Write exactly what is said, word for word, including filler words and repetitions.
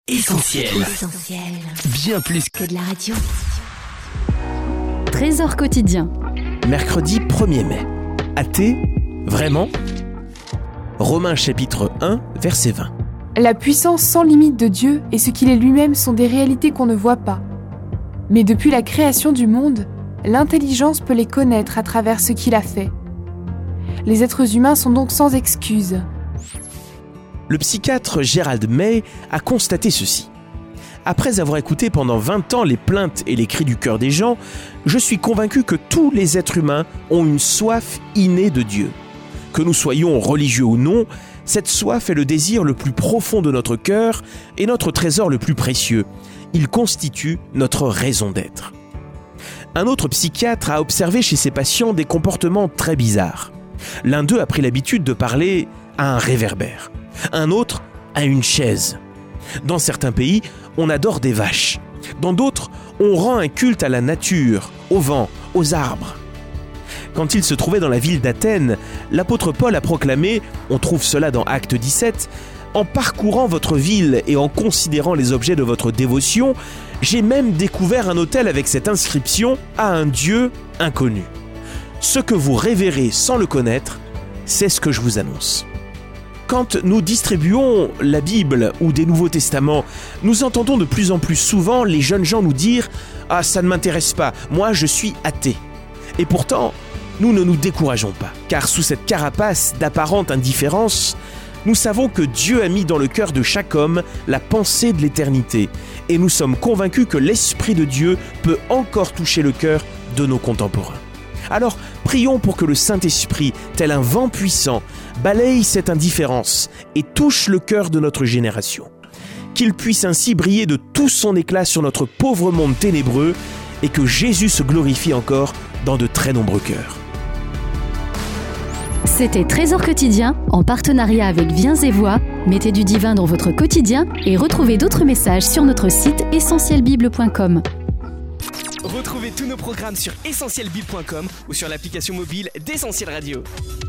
Essentiel. Essentiel. Bien plus que de la radio. Trésor quotidien. Mercredi premier mai. Athée, vraiment ? Romains chapitre un, verset vingt. La puissance sans limite de Dieu et ce qu'il est lui-même sont des réalités qu'on ne voit pas. Mais depuis la création du monde, l'intelligence peut les connaître à travers ce qu'il a fait. Les êtres humains sont donc sans excuse. Le psychiatre Gerald May a constaté ceci. Après avoir écouté pendant vingt ans les plaintes et les cris du cœur des gens, je suis convaincu que tous les êtres humains ont une soif innée de Dieu. Que nous soyons religieux ou non, cette soif est le désir le plus profond de notre cœur et notre trésor le plus précieux. Il constitue notre raison d'être. Un autre psychiatre a observé chez ses patients des comportements très bizarres. L'un d'eux a pris l'habitude de parler à un réverbère, un autre à une chaise. Dans certains pays, on adore des vaches. Dans d'autres, on rend un culte à la nature, au vent, aux arbres. Quand il se trouvait dans la ville d'Athènes, l'apôtre Paul a proclamé, on trouve cela dans Actes dix-sept, « En parcourant votre ville et en considérant les objets de votre dévotion, j'ai même découvert un autel avec cette inscription à un Dieu inconnu. Ce que vous révérez sans le connaître, c'est ce que je vous annonce. » Quand nous distribuons la Bible ou des Nouveaux Testaments, nous entendons de plus en plus souvent les jeunes gens nous dire « Ah, ça ne m'intéresse pas, moi je suis athée. » Et pourtant, nous ne nous décourageons pas, car sous cette carapace d'apparente indifférence, nous savons que Dieu a mis dans le cœur de chaque homme la pensée de l'éternité, et nous sommes convaincus que l'Esprit de Dieu peut encore toucher le cœur de nos contemporains. Alors, prions pour que le Saint-Esprit, tel un vent puissant, balaye cette indifférence et touche le cœur de notre génération. Qu'il puisse ainsi briller de tout son éclat sur notre pauvre monde ténébreux et que Jésus se glorifie encore dans de très nombreux cœurs. C'était Trésor quotidien en partenariat avec Viens et Voix. Mettez du divin dans votre quotidien et retrouvez d'autres messages sur notre site essentiel bible point com. Retrouvez tous nos programmes sur essentiel bible point com ou sur l'application mobile d'Essentiel Radio.